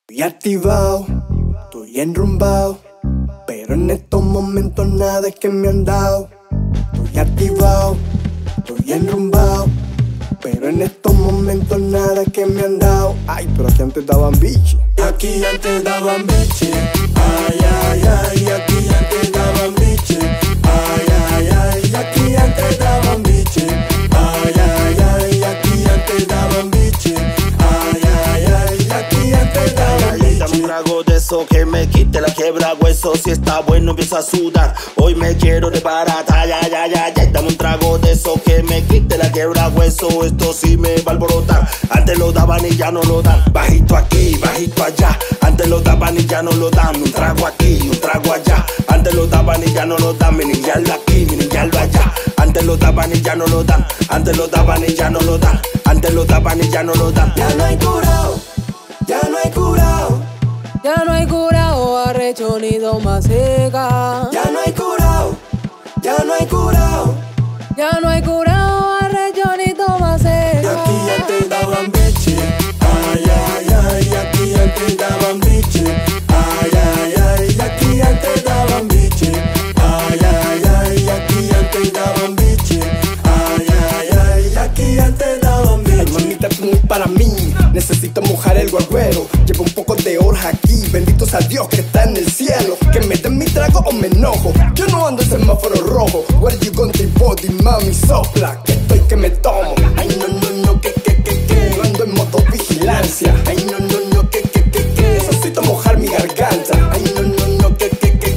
Estoy activado, estoy enrumbado, pero en estos momentos nada es que me han dado. Estoy activado, estoy enrumbado, pero en estos momentos nada es que me han dado. Ay, pero aquí antes daban biche. Aquí antes daban biche. Ay, ay, ay, aquí antes daban biche. Ay, ay, ay, aquí antes daban biche. Ay, ay, ay, aquí antes daban biche. Ay, ay, ay, aquí antes daban biche. Dame un trago de eso que me quite la quiebra hueso. Si está bueno empiezo a sudar. Hoy me quiero desbaratar, ya, ya, ya, ya. Dame un trago de eso que me quite la quiebra hueso. Esto sí me va a alborotar. Antes lo daban y ya no lo dan. Bajito aquí, bajito allá. Antes lo daban y ya no lo dan. Un trago aquí, un trago allá. Antes lo daban y ya no lo dan. Mi niñalo aquí, mi niñalo allá. Antes lo daban y ya no lo dan. Antes lo daban y ya no lo dan. Antes lo daban y ya no lo dan. Ya no hay curao, ya no hay curao. Ya no hay curao, arrecho ni doma seca. Ya no hay curao, ya no hay curao. Ya no hay curao, arrecho ni doma Y seca. aquí antes daban biche. Ay, ay, ay, aquí antes daban biche. Ay, ay, ay, aquí antes daban biche. Ay, ay, ay, aquí antes daban biche. Ay, ay, ay, aquí antes daban biche. Ay, mamita, tú no es para mí. Necesito mojar el guagüero. Llevo un poco de orja aquí. Bendito sea Dios que está en el cielo. Que me den mi trago o me enojo. Yo no ando en semáforo rojo. Where you gon' take body, mami, sopla. Que estoy que me tomo. Ay, no, no, no, que. No ando en modo vigilancia. Ay, no, no, no, que. Necesito mojar mi garganta. Ay, no, no, no, que.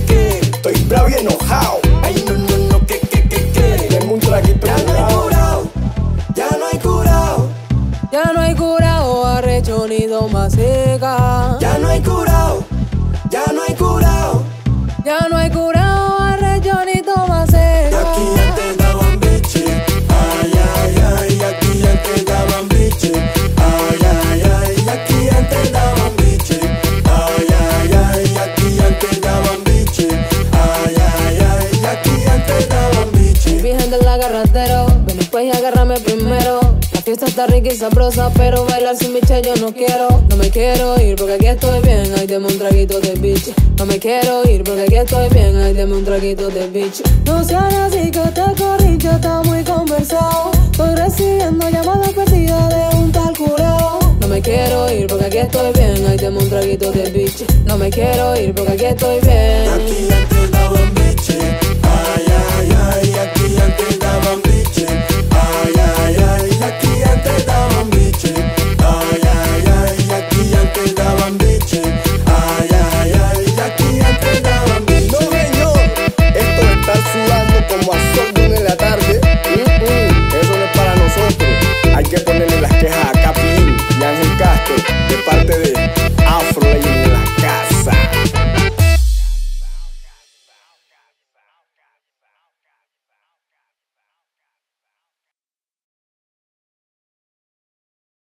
Estoy bravo y enojado. Ay, no, no, no, que. Deme un traguito. Ya no hay curao. Ya no hay curao. Ya no hay curao, arrecho ni doma seca. Ya no hay curao. Ya no hay curao. Ya no hay curao, arrecho ni doma Y seca. aquí antes daban biche. Ay, ay, ay, aquí antes daban biche. Ay, ay, ay, aquí antes daban biche. Ay, ay, ay, aquí antes daban biche. Ay, ay, ay, aquí antes daban biche. Virgen del agarratero, ven y pues y agárrame primero. La fiesta está rica y sabrosa, pero bailar sin biche yo no quiero. No me quiero ir porque aquí estoy bien, ay deme un traguito de biche. No me quiero ir porque aquí estoy bien, ay deme un traguito de biche. No seas así que te corrillo, está muy conversado. Estoy recibiendo llamadas perdidas de un tal curao. No me quiero ir porque aquí estoy bien, ay deme un traguito de biche. No me quiero ir porque aquí estoy bien. Aquí antes daban biche.